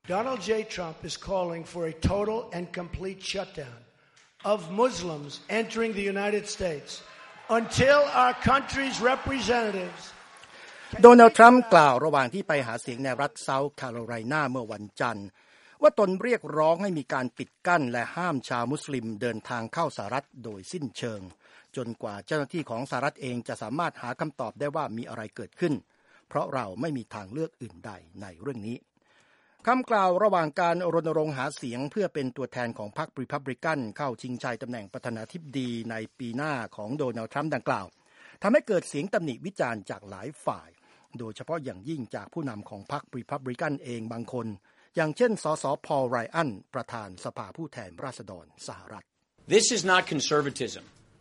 Donald J. Trump is calling for a total and complete shutdown of Muslims entering the United States until our country's representatives โดนัลด์ทรัมป์กล่าวระหว่างที่ไปหาเสียงในรัฐเซาท์แคโรไลนาเมื่อวันจันทร์ว่าตนเรียกร้องให้มีการปิดกั้นและห้ามชาวมุสลิมเดินทางเข้าสหรัฐโดยสิ้นเชิงจนกว่าเจ้าหน้าที่ของสหรัฐเองจะสามารถหาคำตอบได้ว่ามีอะไรเกิดขึ้นเพราะเราไม่มีทางเลือกอื่นใดในเรื่องนี้คำกล่าวระหว่างการรณรงค์หาเสียงเพื่อเป็นตัวแทนของพรรครีพับลิกันเข้าชิงชัยตำแหน่งประธานาธิบดีในปีหน้าของโดนัลด์ทรัมป์ดังกล่าวทำให้เกิดเสียงตำหนิวิจารณ์จากหลายฝ่ายโดยเฉพาะอย่างยิ่งจากผู้นำของพรรครีพับลิกันเองบางคนอย่างเช่นสสพอล ไรอันประธานสภาผู้แทนราษฎรสหรัฐ This is not conservatism.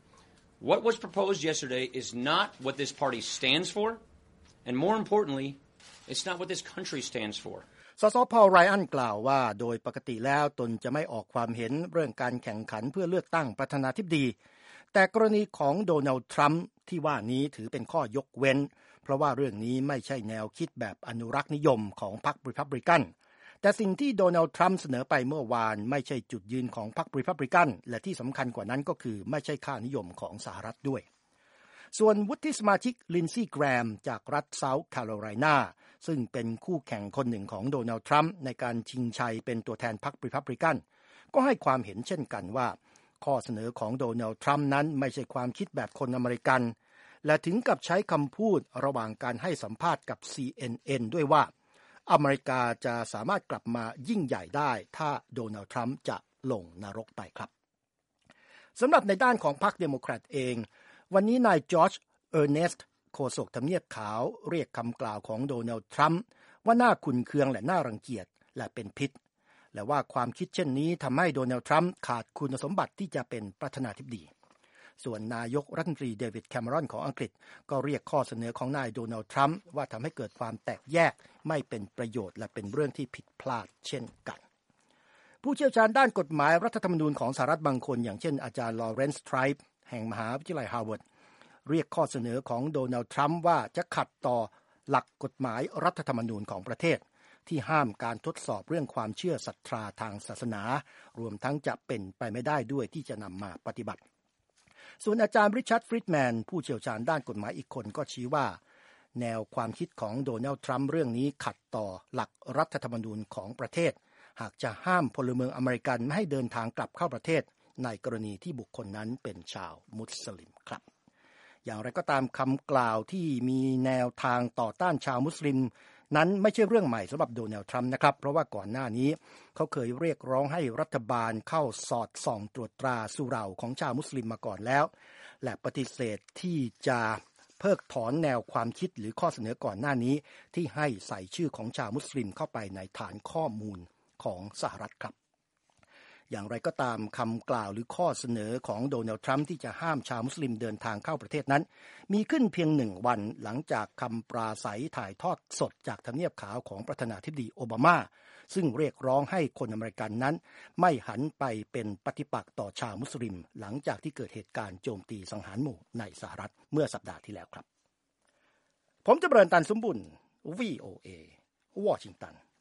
What was proposed yesterday is not what this party stands for, and more importantly, it's not what this country stands for. สสพอล ไรอันกล่าวว่าโดยปกติแล้วตนจะไม่ออกความเห็นเรื่องการแข่งขันเพื่อเลือกตั้งประธานาธิบดีแต่กรณีของโดนัลด์ทรัมป์ที่ว่านี้ถือเป็นข้อยกเว้นเพราะว่าเรื่องนี้ไม่ใช่แนวคิดแบบอนุรักษ์นิยมของพรรครีพับลิกันแต่สิ่งที่โดนัลด์ทรัมป์เสนอไปเมื่อวานไม่ใช่จุดยืนของพรรครีพับลิกันและที่สำคัญกว่านั้นก็คือไม่ใช่ค่านิยมของสหรัฐด้วยส่วนวุฒิสมาชิกลินซีย์แกรมจากรัฐเซาท์แคโรไลนาซึ่งเป็นคู่แข่งคนหนึ่งของโดนัลด์ทรัมป์ในการชิงชัยเป็นตัวแทนพรรครีพับลิกันก็ให้ความเห็นเช่นกันว่าข้อเสนอของโดนัลด์ทรัมป์นั้นไม่ใช่ความคิดแบบคนอเมริกันและถึงกับใช้คำพูดระหว่างการให้สัมภาษณ์กับ CNN ด้วยว่าอเมริกาจะสามารถกลับมายิ่งใหญ่ได้ถ้าโดนัลด์ทรัมป์จะลงนรกไปครับสำหรับในด้านของพรรคเดโมแครตเองวันนี้นายจอร์จเออร์เนสต์โฆษกทำเนียบขาวเรียกคำกล่าวของโดนัลด์ทรัมป์ว่าน่าขุ่นเคืองและน่ารังเกียจและเป็นพิษและว่าความคิดเช่นนี้ทำให้โดนัลด์ทรัมป์ขาดคุณสมบัติที่จะเป็นประธานาธิบดีส่วนนายกรัฐมนตรีเดวิดแคมเมรอนของอังกฤษก็เรียกข้อเสนอของนายโดนัลด์ทรัมป์ว่าทำให้เกิดความแตกแยกไม่เป็นประโยชน์และเป็นเรื่องที่ผิดพลาดเช่นกันผู้เชี่ยวชาญด้านกฎหมายรัฐธรรมนูญของสหรัฐบางคนอย่างเช่นอาจารย์ลอเรนซ์ ไทรป์แห่งมหาวิทยาลัยฮาร์วาร์ดเรียกข้อเสนอของโดนัลด์ทรัมป์ว่าจะขัดต่อหลักกฎหมายรัฐธรรมนูญของประเทศที่ห้ามการทดสอบเรื่องความเชื่อศรัทธาทางศาสนารวมทั้งจะเป็นไปไม่ได้ด้วยที่จะนำมาปฏิบัติส่วนอาจารย์ริชาร์ด ฟริดแมนผู้เชี่ยวชาญด้านกฎหมายอีกคนก็ชี้ว่าแนวความคิดของโดนัลด์ทรัมป์เรื่องนี้ขัดต่อหลักรัฐธรรมนูญของประเทศหากจะห้ามพลเมืองอเมริกันไม่ให้เดินทางกลับเข้าประเทศในกรณีที่บุคคลนั้นเป็นชาวมุสลิมครับอย่างไรก็ตามคำกล่าวที่มีแนวทางต่อต้านชาวมุสลิมนั้นไม่ใช่เรื่องใหม่สำหรับโดนัลด์ทรัมป์นะครับเพราะว่าก่อนหน้านี้เขาเคยเรียกร้องให้รัฐบาลเข้าสอดส่องตรวจตราสุเหร่าของชาวมุสลิมมาก่อนแล้วและปฏิเสธที่จะเพิกถอนแนวความคิดหรือข้อเสนอก่อนหน้านี้ที่ให้ใส่ชื่อของชาวมุสลิมเข้าไปในฐานข้อมูลของสหรัฐครับอย่างไรก็ตามคำกล่าวหรือข้อเสนอของโดนัลด์ทรัมป์ที่จะห้ามชาวมุสลิมเดินทางเข้าประเทศนั้นมีขึ้นเพียง1 วันหลังจากคำปราศัยถ่ายทอดสดจากทำเนียบขาวของประธานาธิบดีโอบามาซึ่งเรียกร้องให้คนอเมริกันนั้นไม่หันไปเป็นปฏิปักษ์ต่อชาวมุสลิมหลังจากที่เกิดเหตุการณ์โจมตีสังหารหมู่ในสหรัฐเมื่อสัปดาห์ที่แล้วครับผมจำเริญ ตันสมบุญ VOA วอชิงตัน